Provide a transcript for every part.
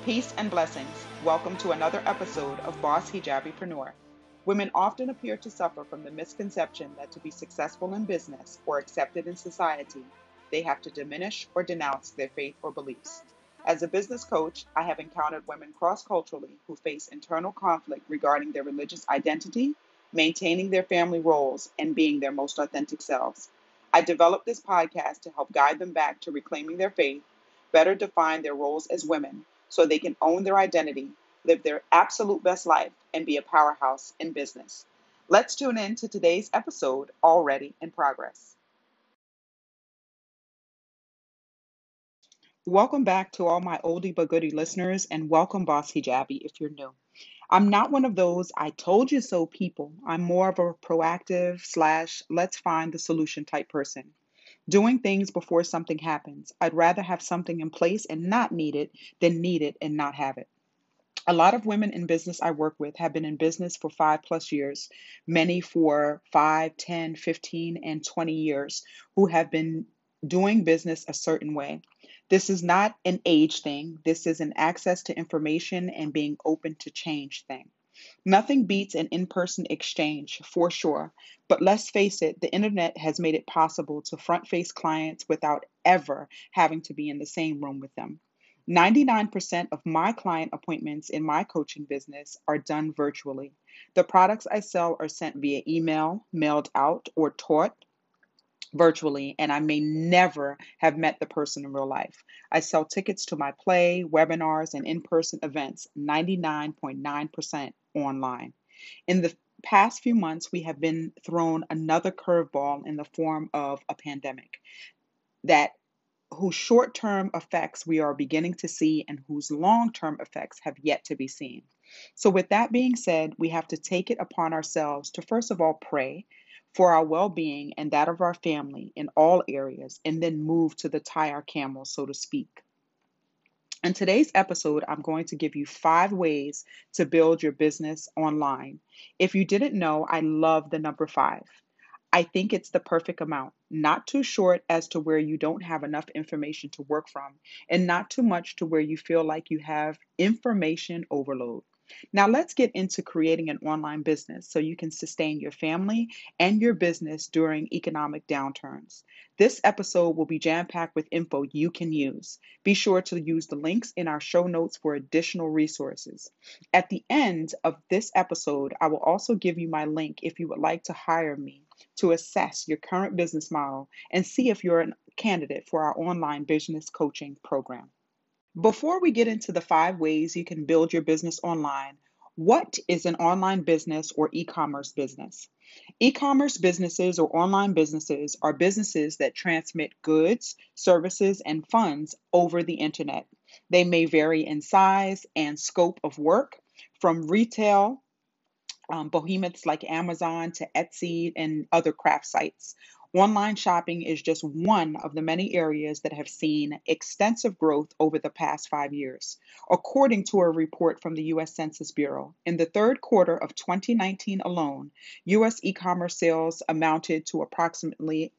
Peace and blessings. Welcome to another episode of Boss Hijabipreneur. Women often appear to suffer from the misconception that to be successful in business or accepted in society, they have to diminish or denounce their faith or beliefs. As a business coach, I have encountered women cross culturally who face internal conflict regarding their religious identity, maintaining their family roles, and being their most authentic selves. I developed this podcast to help guide them back to reclaiming their faith, better define their roles as women so they can own their identity, live their absolute best life, and be a powerhouse in business. Let's tune in to today's episode, already in progress. Welcome back to all my oldie but goodie listeners, and welcome, Boss Hijabi, if you're new. I'm not one of those I told you so people. I'm more of a proactive slash let's find the solution type person. Doing things before something happens. I'd rather have something in place and not need it than need it and not have it. A lot of women in business I work with have been in business for 5+ years, many for 5, 10, 15, and 20 years, who have been doing business a certain way. This is not an age thing. This is an access to information and being open to change thing. Nothing beats an in person exchange for sure, but let's face it, the internet has made it possible to front face clients without ever having to be in the same room with them. 99% of my client appointments in my coaching business are done virtually. The products I sell are sent via email, mailed out, or taught virtually, and I may never have met the person in real life. I sell tickets to my play, webinars, and in person events 99.9% online. In the past few months, we have been thrown another curveball in the form of a pandemic that whose short term effects we are beginning to see and whose long term effects have yet to be seen. So, with that being said, we have to take it upon ourselves to first of all pray for our well being and that of our family in all areas, and then move to the tie our camel, so to speak. In today's episode, I'm going to give you 5 ways to build your business online. If you didn't know, I love the number 5. I think it's the perfect amount, not too short as to where you don't have enough information to work from, and not too much to where you feel like you have information overload. Now, let's get into creating an online business so you can sustain your family and your business during economic downturns. This episode will be jam packed with info you can use. Be sure to use the links in our show notes for additional resources. At the end of this episode, I will also give you my link if you would like to hire me to assess your current business model and see if you're a candidate for our online business coaching program. Before we get into the 5 ways you can build your business online, what is an online business or e commerce business? E commerce businesses or online businesses are businesses that transmit goods, services, and funds over the internet. They may vary in size and scope of work, from retail behemoths like Amazon to Etsy and other craft sites. Online shopping is just one of the many areas that have seen extensive growth over the past 5 years. According to a report from the US Census Bureau, in the third quarter of 2019 alone, US e commerce sales amounted to approximately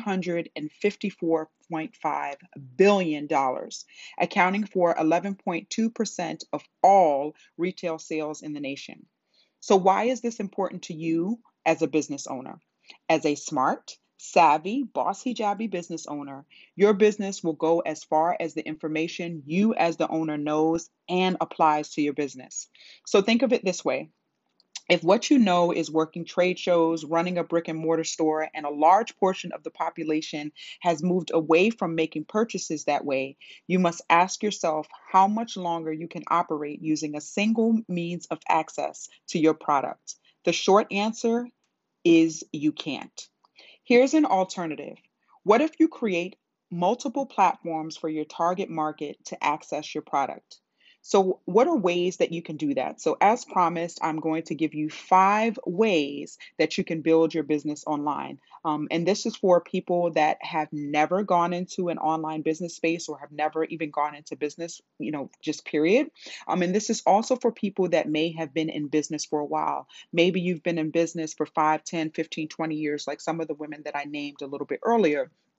$154.5 billion, dollars, accounting for 11.2% of all retail sales in the nation. So, why is this important to you as a business owner? As a smart, savvy, bossy, jabby business owner, your business will go as far as the information you, as the owner, knows and applies to your business. So, think of it this way. If what you know is working trade shows, running a brick and mortar store, and a large portion of the population has moved away from making purchases that way, you must ask yourself how much longer you can operate using a single means of access to your product. The short answer is you can't. Here's an alternative. What if you create multiple platforms for your target market to access your product? So, what are ways that you can do that? So, as promised, I'm going to give you 5 ways that you can build your business online. And this is for people that have never gone into an online business space or have never even gone into business, just period. And this is also for people that may have been in business for a while. Maybe you've been in business for 5, 10, 15, 20 years, like some of the women that I named a little bit earlier.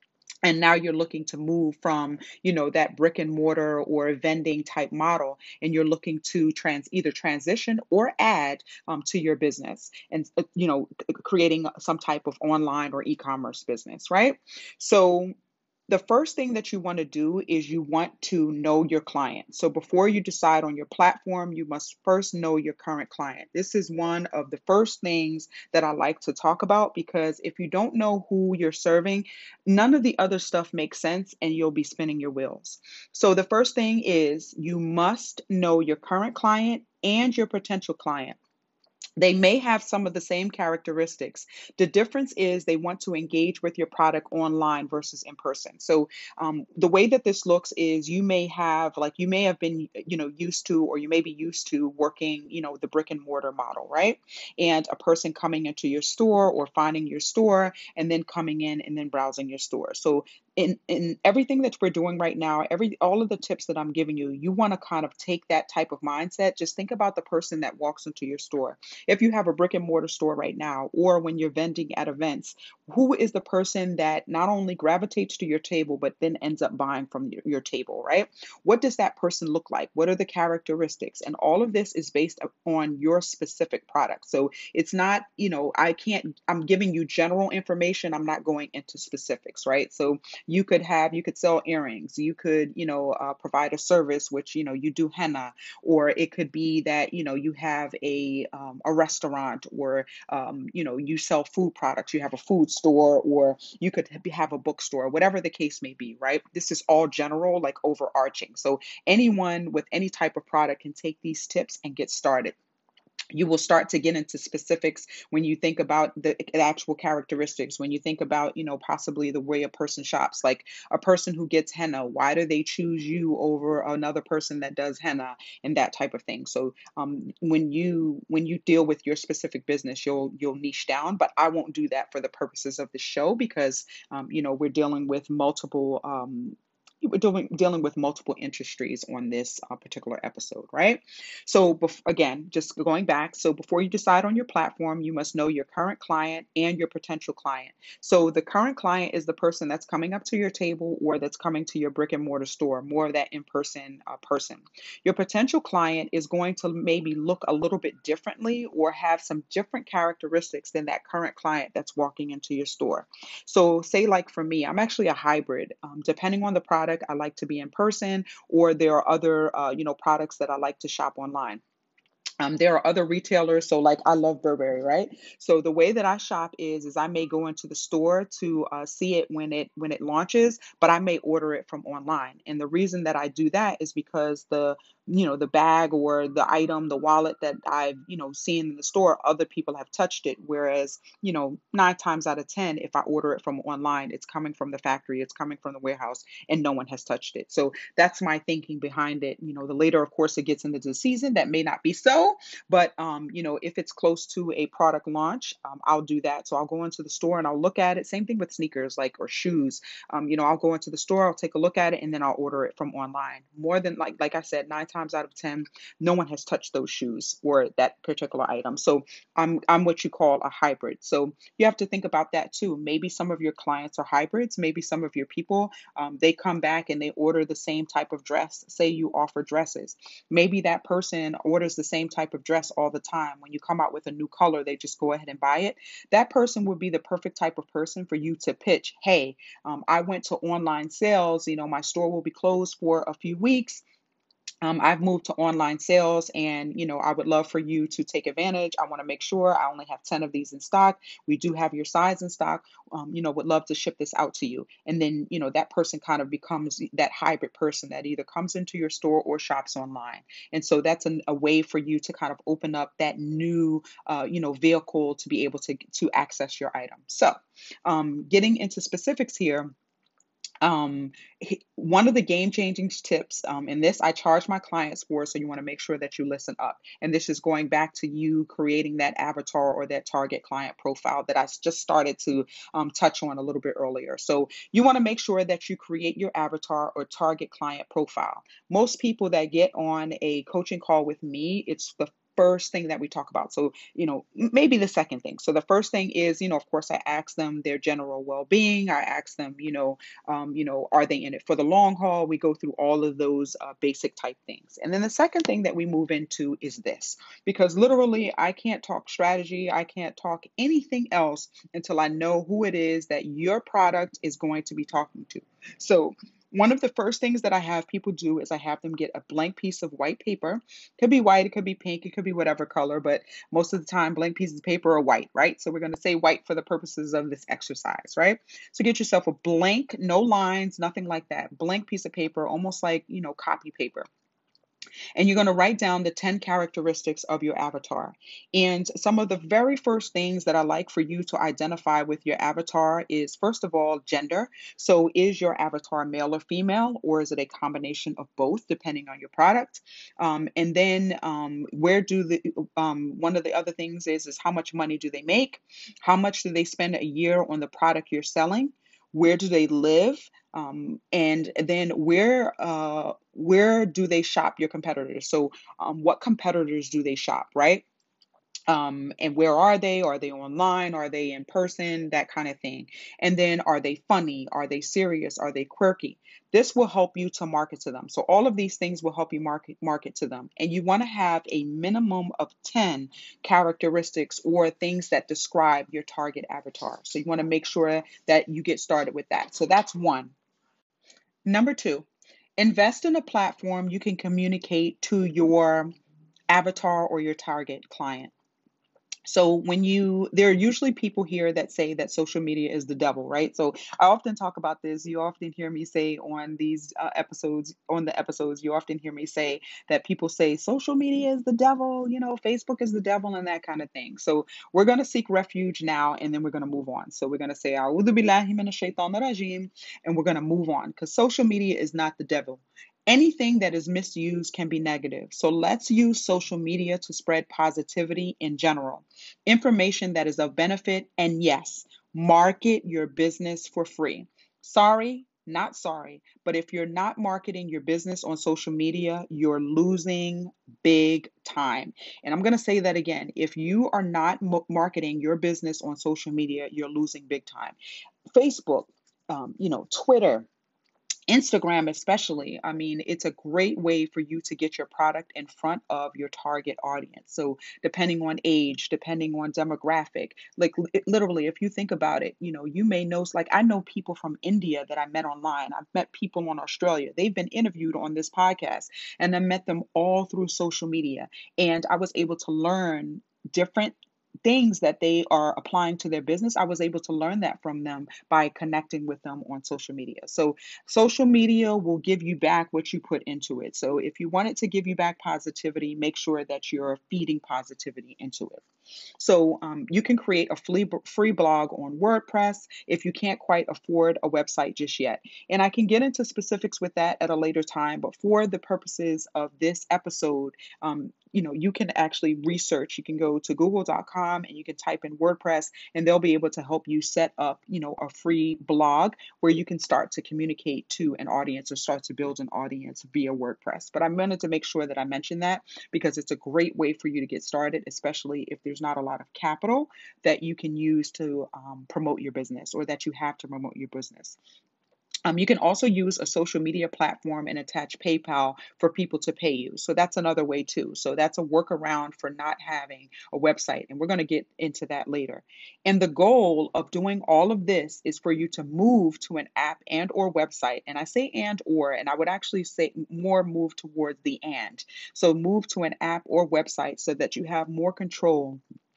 and now you're looking to move from, that brick and mortar or vending type model, and you're looking to either transition or add to your business, and creating some type of online or e-commerce business, right? So the first thing that you want to do is you want to know your client. So before you decide on your platform, you must first know your current client. This is one of the first things that I like to talk about, because if you don't know who you're serving, none of the other stuff makes sense and you'll be spinning your wheels. So the first thing is you must know your current client and your potential client. They may have some of the same characteristics. The difference is they want to engage with your product online versus in person. So the way that this looks is you may have been, used to, or you may be used to working, the brick and mortar model, right? And a person coming into your store or finding your store and then coming in and then browsing your store. So in everything that we're doing right now, all of the tips that I'm giving you, you want to kind of take that type of mindset. Just think about the person that walks into your store. If you have a brick and mortar store right now, or when you're vending at events, who is the person that not only gravitates to your table, but then ends up buying from your table, right? What does that person look like? What are the characteristics? And all of this is based on your specific product. So it's not, I'm giving you general information. I'm not going into specifics, right? So you could sell earrings. You could, provide a service, which, you do henna, or it could be that, you have a restaurant, or you sell food products, you have a food store, or you could have a bookstore, whatever the case may be, right? This is all general, like overarching. So anyone with any type of product can take these tips and get started. You will start to get into specifics when you think about the actual characteristics, when you think about, possibly the way a person shops, like a person who gets henna, why do they choose you over another person that does henna, and that type of thing. So when you deal with your specific business, you'll niche down, but I won't do that for the purposes of the show, because we're dealing with multiple dealing with multiple industries on this particular episode, right? So, again, just going back, so before you decide on your platform, you must know your current client and your potential client. So, the current client is the person that's coming up to your table or that's coming to your brick and mortar store, more of that in person person. Your potential client is going to maybe look a little bit differently or have some different characteristics than that current client that's walking into your store. So, say, like for me, I'm actually a hybrid. Depending on the product, I like to be in person, or there are other, products that I like to shop online. There are other retailers, so like I love Burberry, right? So the way that I shop is I may go into the store to see it when it launches, but I may order it from online. And the reason that I do that is because the bag or the item, the wallet that I've seen in the store, other people have touched it. Whereas 9 times out of 10, if I order it from online, it's coming from the factory, it's coming from the warehouse, and no one has touched it. So that's my thinking behind it. The later, of course, it gets into the season, that may not be so, but if it's close to a product launch, I'll do that. So I'll go into the store and I'll look at it. Same thing with sneakers, like, or shoes. I'll go into the store, I'll take a look at it, and then I'll order it from online. More than, like I said, 9 times out of 10, no one has touched those shoes or that particular item. So I'm what you call a hybrid. So you have to think about that too. Maybe some of your clients are hybrids. Maybe some of your people, they come back and they order the same type of dress. Say you offer dresses. Maybe that person orders the same type of dress all the time. When you come out with a new color, they just go ahead and buy it. That person would be the perfect type of person for you to pitch. Hey, I went to online sales. My store will be closed for a few weeks. I've moved to online sales, and I would love for you to take advantage. I want to make sure I only have 10 of these in stock. We do have your size in stock. Would love to ship this out to you. And then, that person kind of becomes that hybrid person that either comes into your store or shops online. And so that's a way for you to kind of open up that new, vehicle to be able to access your item. So, getting into specifics here. One of the game changing tips, and this I charge my clients for, so you want to make sure that you listen up. And this is going back to you creating that avatar or that target client profile that I just started to touch on a little bit earlier. So you want to make sure that you create your avatar or target client profile. Most people that get on a coaching call with me, it's the first thing that we talk about. So, maybe the second thing. So the first thing is, of course, I ask them their general well-being. I ask them, are they in it for the long haul? We go through all of those basic type things. And then the second thing that we move into is this, because literally I can't talk strategy, I can't talk anything else until I know who it is that your product is going to be talking to. So one of the first things that I have people do is I have them get a blank piece of white paper. It could be white, it could be pink, it could be whatever color, but most of the time, blank pieces of paper are white, right? So we're going to say white for the purposes of this exercise, right? So get yourself a blank, no lines, nothing like that, blank piece of paper, almost like, copy paper. And you're going to write down the 10 characteristics of your avatar. And some of the very first things that I like for you to identify with your avatar is, first of all, gender. So is your avatar male or female, or is it a combination of both, depending on your product? And then where do the one of the other things is how much money do they make? How much do they spend a year on the product you're selling? Where do they live? And then where do they shop, your competitors? So what competitors do they shop, right? And where are they? Are they online? Are they in person? That kind of thing. And then are they funny? Are they serious? Are they quirky? This will help you to market to them. So all of these things will help you market to them. And you want to have a minimum of 10 characteristics or things that describe your target avatar. So you want to make sure that you get started with that. So that's one. Number two, invest in a platform you can communicate to your avatar or your target client. So there are usually people here that say that social media is the devil, right? So I often talk about this. You often hear me say on these episodes, you often hear me say that people say social media is the devil, Facebook is the devil and that kind of thing. So we're going to seek refuge now and then we're going to move on. So we're going to say, A'udhu billahi minash shaitanir rajim, and we're going to move on because social media is not the devil. Anything that is misused can be negative. So let's use social media to spread positivity in general, information that is of benefit, and yes, market your business for free. Sorry, not sorry, but if you're not marketing your business on social media, you're losing big time. And I'm going to say that again. If you are not marketing your business on social media, you're losing big time. Facebook, Twitter, Instagram, especially, I mean, it's a great way for you to get your product in front of your target audience. So, depending on age, depending on demographic, like literally, if you think about it, you may know, like I know people from India that I met online. I've met people on Australia. They've been interviewed on this podcast, and I met them all through social media. And I was able to learn different things that they are applying to their business. I was able to learn that from them by connecting with them on social media. So social media will give you back what you put into it. So if you want it to give you back positivity, make sure that you're feeding positivity into it. So you can create a free blog on WordPress if you can't quite afford a website just yet. And I can get into specifics with that at a later time, but for the purposes of this episode, you can actually research. You can go to google.com and you can type in WordPress and they'll be able to help you set up, a free blog where you can start to communicate to an audience or start to build an audience via WordPress. But I wanted to make sure that I mentioned that because it's a great way for you to get started, especially if there's not a lot of capital that you can use to promote your business or that you have to promote your business. You can also use a social media platform and attach PayPal for people to pay you. So that's another way too. So that's a workaround for not having a website. And we're going to get into that later. And the goal of doing all of this is for you to move to an app and or website. And I say and I would actually say more move towards the and. So move to an app or website so that you have more control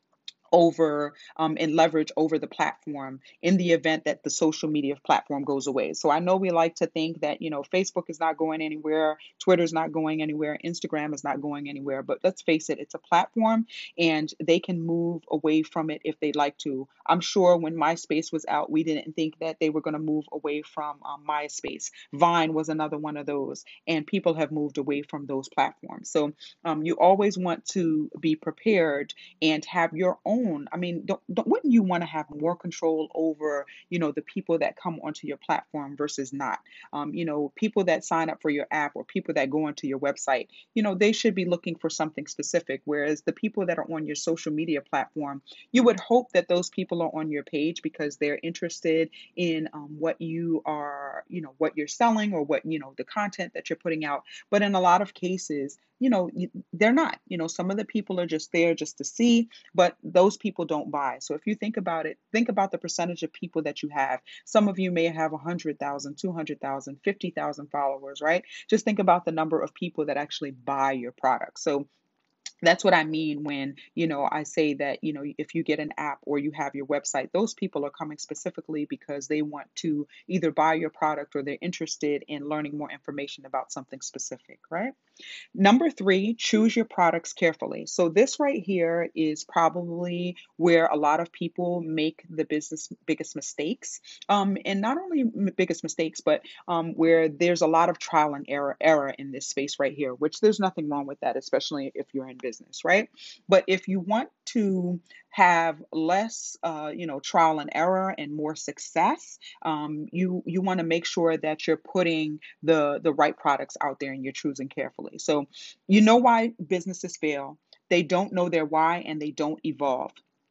over and leverage over the platform in the event that the social media platform goes away. So I know we like to think that, Facebook is not going anywhere, Twitter's not going anywhere, Instagram is not going anywhere, but let's face it, it's a platform and they can move away from it if they'd like to. I'm sure when MySpace was out, we didn't think that they were going to move away from MySpace. Vine was another one of those, and people have moved away from those platforms. So you always want to be prepared and have your own own, I mean, wouldn't you want to have more control over, the people that come onto your platform versus not? People that sign up for your app or people that go onto your website, they should be looking for something specific. Whereas the people that are on your social media platform, you would hope that those people are on your page because they're interested in what you are, what you're selling or what, the content that you're putting out. But in a lot of cases, they're not. Some of the people are just there just to see, but those people don't buy. So if you think about it, think about the percentage of people that you have. Some of you may have 100,000, 200,000, 50,000 followers, right? Just think about the number of people that actually buy your product. So that's what I mean when, I say that, if you get an app or you have your website, those people are coming specifically because they want to either buy your product or they're interested in learning more information about something specific, right? Number three, choose your products carefully. So this right here is probably where a lot of people make the business biggest mistakes. And not only biggest mistakes, but where there's a lot of trial and error in this space right here, which there's nothing wrong with that, especially if you're in business, right? But if you want to have less, trial and error and more success, you want to make sure that you're putting the right products out there and you're choosing carefully. So you know why businesses fail. They don't know their why and they don't evolve.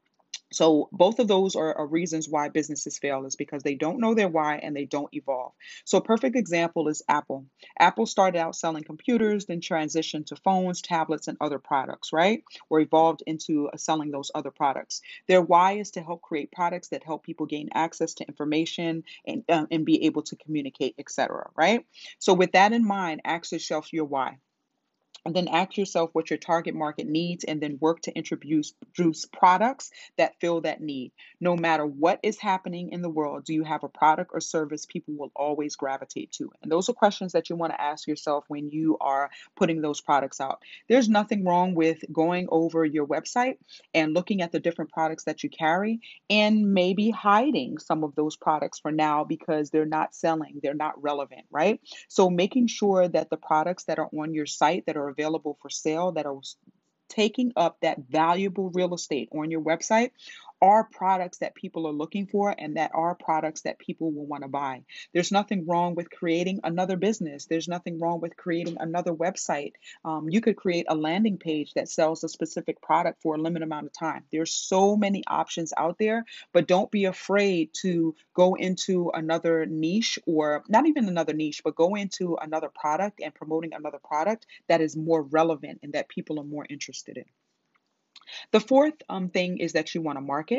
So both of those are reasons why businesses fail is because they don't know their why and they don't evolve. So a perfect example is Apple. Apple started out selling computers, then transitioned to phones, tablets, and other products, right? Or evolved into selling those other products. Their why is to help create products that help people gain access to information and be able to communicate, etc. Right? So with that in mind, ask yourself your why. And then ask yourself what your target market needs and then work to introduce products that fill that need. No matter what is happening in the world, do you have a product or service people will always gravitate to? And those are questions that you want to ask yourself when you are putting those products out. There's nothing wrong with going over your website and looking at the different products that you carry and maybe hiding some of those products for now because they're not selling, they're not relevant, right? So making sure that the products that are on your site that are available for sale, that are taking up that valuable real estate on your website are products that people are looking for and that are products that people will want to buy. There's nothing wrong with creating another business. There's nothing wrong with creating another website. You could create a landing page that sells a specific product for a limited amount of time. There's so many options out there, but don't be afraid to go into another niche or not even another niche, but go into another product and promoting another product that is more relevant and that people are more interested in. The fourth thing is that you want to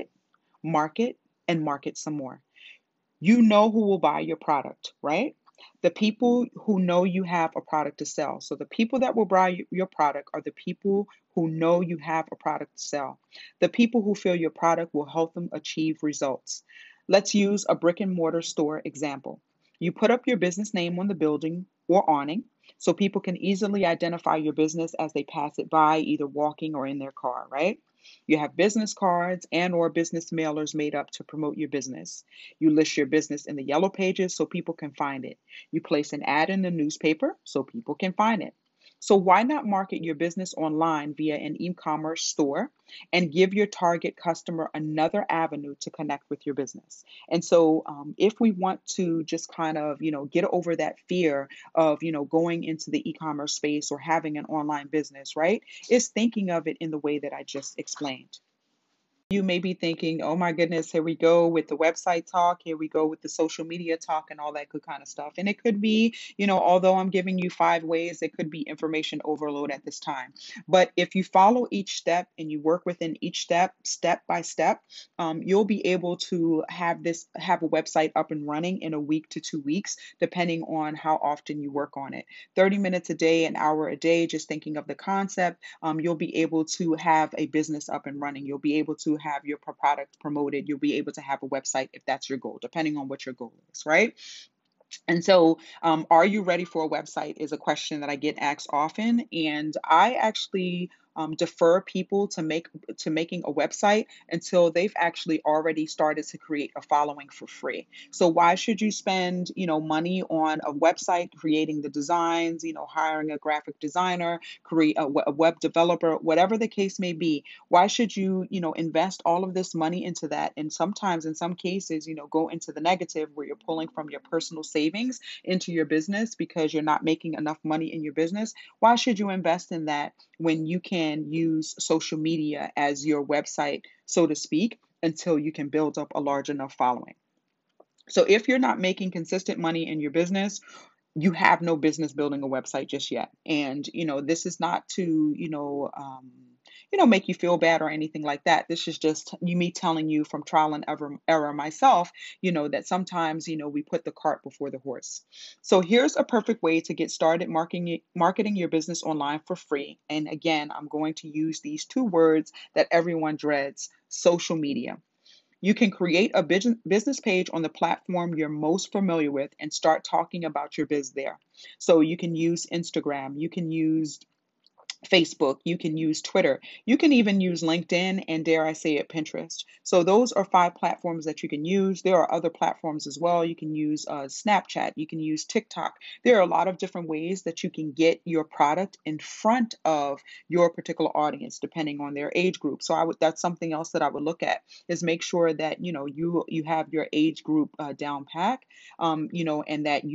market, and market some more. You know who will buy your product, right? The people who know you have a product to sell. So the people that will buy your product are the people who know you have a product to sell. The people who feel your product will help them achieve results. Let's use a brick and mortar store example. You put up your business name on the building or awning so people can easily identify your business as they pass it by, either walking or in their car, right? You have business cards and or business mailers made up to promote your business. You list your business in the yellow pages so people can find it. You place an ad in the newspaper so people can find it. So why not market your business online via an e-commerce store and give your target customer another avenue to connect with your business? And so if we want to just kind of, get over that fear of, going into the e-commerce space or having an online business, right? Is thinking of it in the way that I just explained. You may be thinking, oh my goodness, here we go with the website talk, here we go with the social media talk and all that good kind of stuff. And it could be, although I'm giving you 5 ways, it could be information overload at this time. But if you follow each step and you work within each step by step, you'll be able to have a website up and running in a week to 2 weeks, depending on how often you work on it. 30 minutes a day, an hour a day, just thinking of the concept, you'll be able to have a business up and running. You'll be able to have your product promoted. You'll be able to have a website if that's your goal, depending on what your goal is, right? And so, are you ready for a website is a question that I get asked often. And I actually defer people to making a website until they've actually already started to create a following for free. So why should you spend, money on a website, creating the designs, hiring a graphic designer, create a web developer, whatever the case may be? Why should you, invest all of this money into that? And sometimes, in some cases, go into the negative where you're pulling from your personal savings into your business because you're not making enough money in your business. Why should you invest in that when you can use social media as your website, so to speak, until you can build up a large enough following? So if you're not making consistent money in your business, you have no business building a website just yet. And this is not to make you feel bad or anything like that. This is just me telling you from trial and error myself, that sometimes we put the cart before the horse. So here's a perfect way to get started marketing your business online for free. And again, I'm going to use these two words that everyone dreads: social media. You can create a business page on the platform you're most familiar with and start talking about your biz there. So you can use Instagram, you can use Facebook, you can use Twitter, you can even use LinkedIn, and dare I say it, Pinterest. So those are 5 platforms that you can use. There are other platforms as well. You can use Snapchat, you can use TikTok. There are a lot of different ways that you can get your product in front of your particular audience, depending on their age group. So that's something else that I would look at, is make sure that you have your age group down pack, and that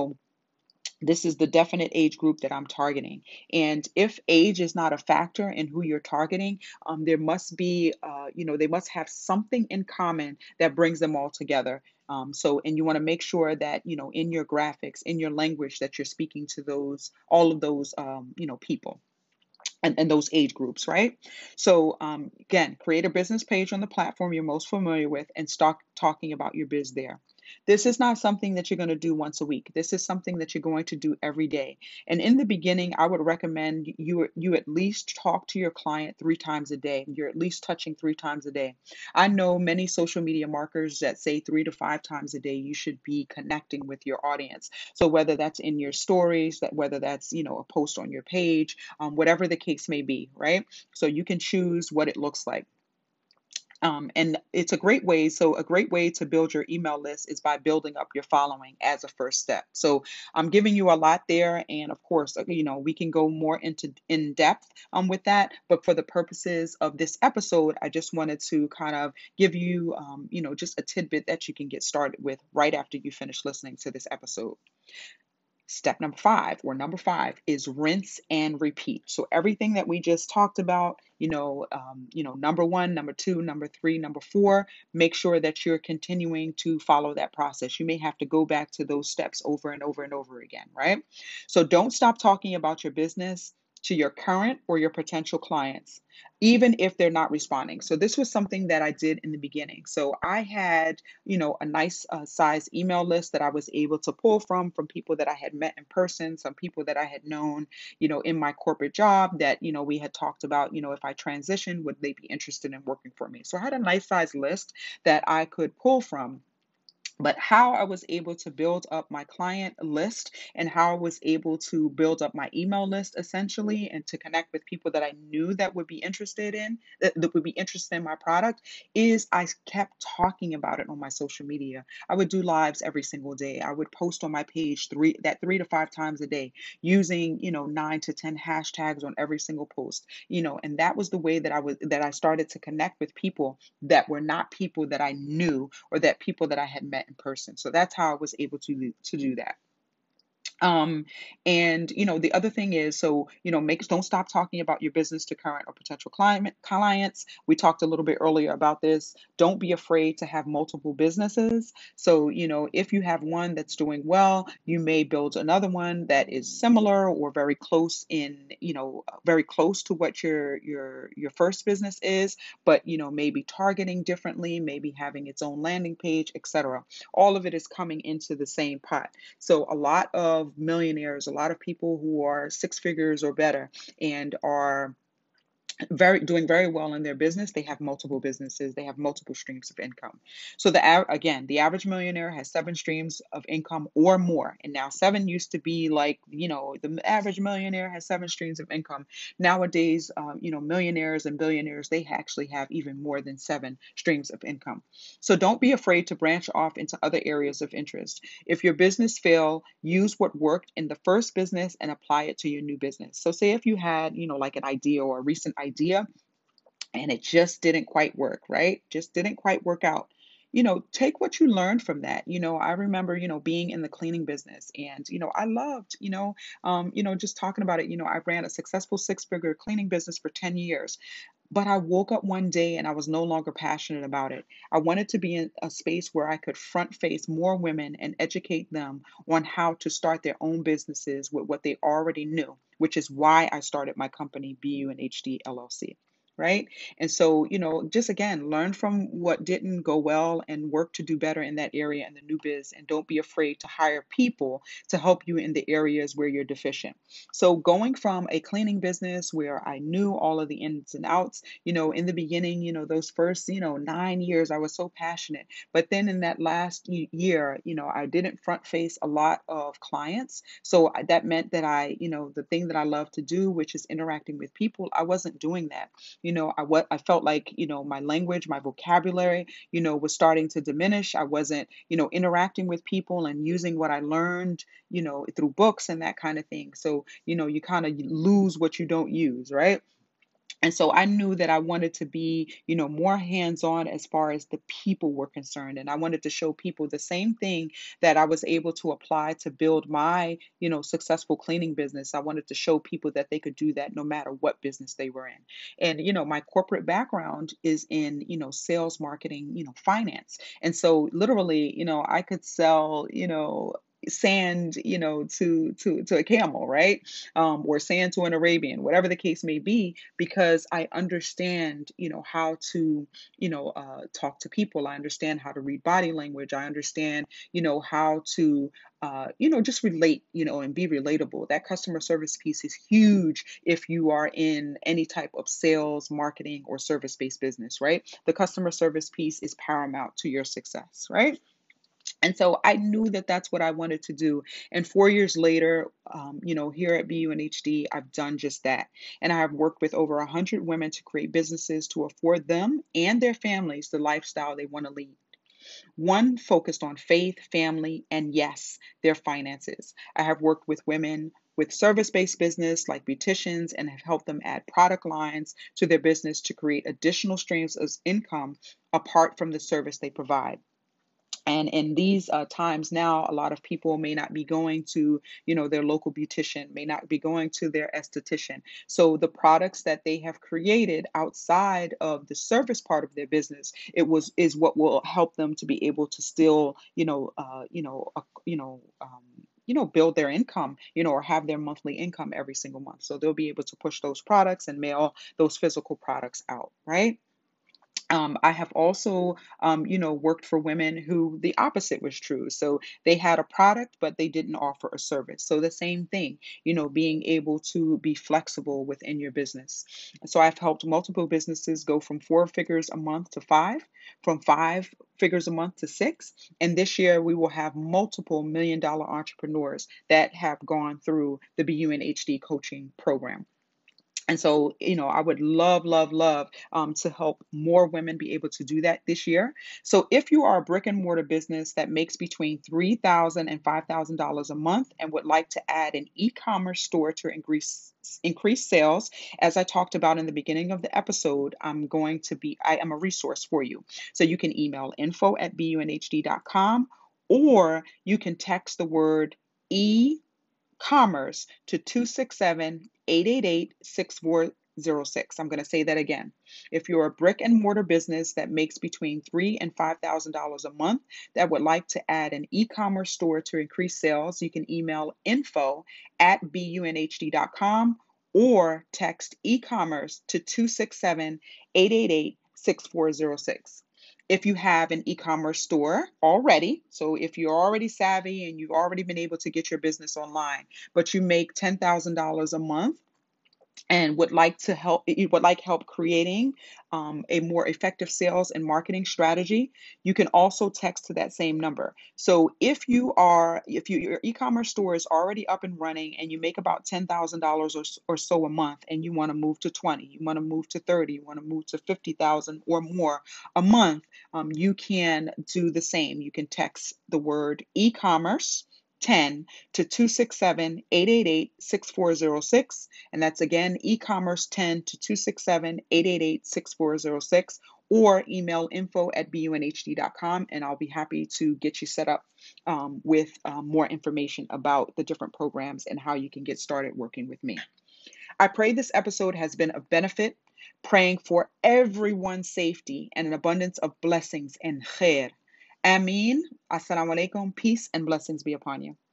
this is the definite age group that I'm targeting. And if age is not a factor in who you're targeting, there must be, they must have something in common that brings them all together. And you want to make sure that, in your graphics, in your language, that you're speaking to all of those, people. And those age groups, right? So again, create a business page on the platform you're most familiar with and start talking about your biz there. This is not something that you're going to do once a week. This is something that you're going to do every day. And in the beginning, I would recommend you at least talk to your client 3 times a day. You're at least touching 3 times a day. I know many social media marketers that say 3 to 5 times a day you should be connecting with your audience. So whether that's in your stories, whether that's a post on your page, whatever the case may be, right? So you can choose what it looks like. And it's a great way. So a great way to build your email list is by building up your following as a first step. So I'm giving you a lot there, and of course, we can go more into in depth with that. But for the purposes of this episode, I just wanted to kind of give you, just a tidbit that you can get started with right after you finish listening to this episode. Step number five is rinse and repeat. So everything that we just talked about, number one, number two, number three, number four, make sure that you're continuing to follow that process. You may have to go back to those steps over and over and over again, right? So don't stop talking about your business to your current or your potential clients, even if they're not responding. So this was something that I did in the beginning. So I had, a nice size email list that I was able to pull from people that I had met in person, some people that I had known, in my corporate job that, we had talked about, if I transitioned, would they be interested in working for me? So I had a nice size list that I could pull from. But how I was able to build up my client list and how I was able to build up my email list essentially and to connect with people that I knew that would be interested in my product is I kept talking about it on my social media. I would do lives every single day. I would post on my page 3 to 5 times a day using, 9 to 10 hashtags on every single post, and that was the way that I started to connect with people that were not people that I knew or that people that I had met in person. So that's how I was able to do that. Um, and the other thing is, so don't stop talking about your business to current or potential clients. We talked a little bit earlier about this. Don't be afraid to have multiple businesses. So if you have one that's doing well, you may build another one that is similar or very close very close to what your first business is, but maybe targeting differently, maybe having its own landing page, etc. All of it is coming into the same pot. So a lot of millionaires, a lot of people who are 6 figures or better and are doing very well in their business. They have multiple businesses. They have multiple streams of income. So again, the average millionaire has seven streams of income or more. And now seven used to be like, the average millionaire has seven streams of income. Nowadays, millionaires and billionaires, they actually have even more than seven streams of income. So don't be afraid to branch off into other areas of interest. If your business fail, use what worked in the first business and apply it to your new business. So say if you had, like an idea or a recent idea and it just didn't quite work, right? Just didn't quite work out. Take what you learned from that. I remember, being in the cleaning business and, I loved, just talking about it. I ran a successful six-figure cleaning business for 10 years. But I woke up one day and I was no longer passionate about it. I wanted to be in a space where I could front face more women and educate them on how to start their own businesses with what they already knew, which is why I started my company, BUNHD LLC. Right. And so, just again, learn from what didn't go well and work to do better in that area in the new biz. And don't be afraid to hire people to help you in the areas where you're deficient. So, going from a cleaning business where I knew all of the ins and outs, in the beginning, those first, 9 years, I was so passionate. But then in that last year, I didn't front face a lot of clients. So that meant that the thing that I love to do, which is interacting with people, I wasn't doing that. I felt like, my language, my vocabulary, was starting to diminish. I wasn't, interacting with people and using what I learned, through books and that kind of thing. So, you kind of lose what you don't use, right? And so I knew that I wanted to be, more hands-on as far as the people were concerned. And I wanted to show people the same thing that I was able to apply to build my, successful cleaning business. I wanted to show people that they could do that no matter what business they were in. And, my corporate background is in, sales, marketing, finance. And so literally, I could sell, sand, to a camel, right? Or sand to an Arabian, whatever the case may be, because I understand, how to, talk to people. I understand how to read body language. I understand, how to, just relate, and be relatable. That customer service piece is huge if you are in any type of sales, marketing, or service-based business, right? The customer service piece is paramount to your success, right? And so I knew that that's what I wanted to do. And 4 years later, here at BUNHD, I've done just that. And I have worked with over 100 women to create businesses to afford them and their families the lifestyle they want to lead. One focused on faith, family, and yes, their finances. I have worked with women with service-based business like beauticians and have helped them add product lines to their business to create additional streams of income apart from the service they provide. And in these times now, a lot of people may not be going to, their local beautician, may not be going to their esthetician. So the products that they have created outside of the service part of their business, is what will help them to be able to still, build their income, or have their monthly income every single month. So they'll be able to push those products and mail those physical products out, right? I have also, worked for women who the opposite was true. So they had a product, but they didn't offer a service. So the same thing, being able to be flexible within your business. So I've helped multiple businesses go from 4 figures a month to five, from 5 figures a month to six. And this year we will have multiple million-dollar entrepreneurs that have gone through the BUNHD coaching program. And so, I would love, love, love to help more women be able to do that this year. So, if you are a brick and mortar business that makes between $3,000 and $5,000 a month and would like to add an e-commerce store to increase sales, as I talked about in the beginning of the episode, I am a resource for you. So you can email info@bunhd.com, or you can text the word e commerce to 267-888-6406. I'm going to say that again. If you're a brick and mortar business that makes between $3,000 and $5,000 a month that would like to add an e-commerce store to increase sales, you can email info@bunhd.com or text e-commerce to 267-888-6406. If you have an e-commerce store already, so if you're already savvy and you've already been able to get your business online, but you make $10,000 a month, and would like help creating a more effective sales and marketing strategy, you can also text to that same number. So if your e-commerce store is already up and running and you make about $10,000 or so a month, and you want to move to 20, you want to move to 30, you want to move to 50,000 or more a month, you can do the same. You can text the word e-commerce 10 to 267-888-6406. And that's again, e-commerce 10 to 267-888-6406, or email info@bunhd.com, and I'll be happy to get you set up with more information about the different programs and how you can get started working with me. I pray this episode has been of benefit, praying for everyone's safety and an abundance of blessings and khair. Ameen. Assalamu alaikum. Peace and blessings be upon you.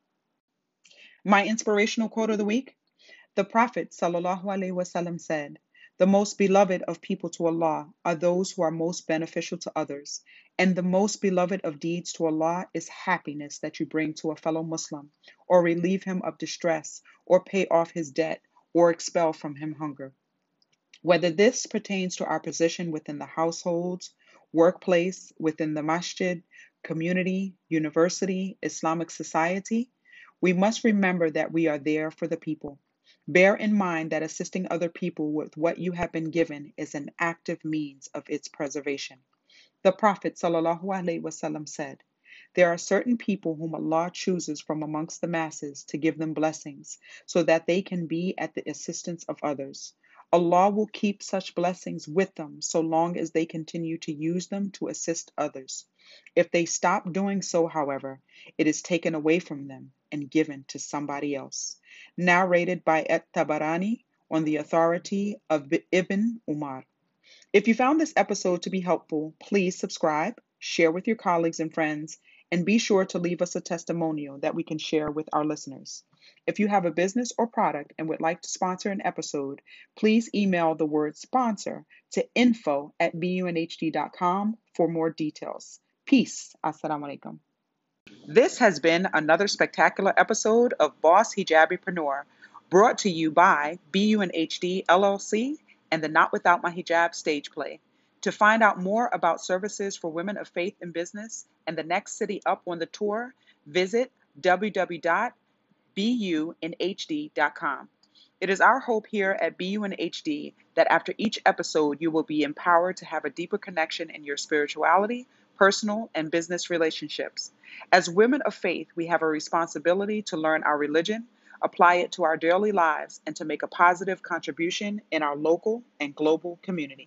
My inspirational quote of the week: the Prophet ﷺ said, "The most beloved of people to Allah are those who are most beneficial to others, and the most beloved of deeds to Allah is happiness that you bring to a fellow Muslim, or relieve him of distress, or pay off his debt, or expel from him hunger." Whether this pertains to our position within the households, workplace, within the masjid, community, university, Islamic society, we must remember that we are there for the people. Bear in mind that assisting other people with what you have been given is an active means of its preservation. The Prophet ﷺ said, "There are certain people whom Allah chooses from amongst the masses to give them blessings, so that they can be at the assistance of others. Allah will keep such blessings with them so long as they continue to use them to assist others. If they stop doing so, however, it is taken away from them and given to somebody else." Narrated by At-Tabarani on the authority of Ibn Umar. If you found this episode to be helpful, please subscribe, share with your colleagues and friends, and be sure to leave us a testimonial that we can share with our listeners. If you have a business or product and would like to sponsor an episode, please email the word sponsor to info@bunhd.com for more details. Peace. Assalamu alaikum. This has been another spectacular episode of Boss Hijabipreneur, brought to you by BUNHD LLC and the Not Without My Hijab stage play. To find out more about services for women of faith in business and the next city up on the tour, visit www.bunhd.com. It is our hope here at BUNHD that after each episode, you will be empowered to have a deeper connection in your spirituality, personal, and business relationships. As women of faith, we have a responsibility to learn our religion, apply it to our daily lives, and to make a positive contribution in our local and global community.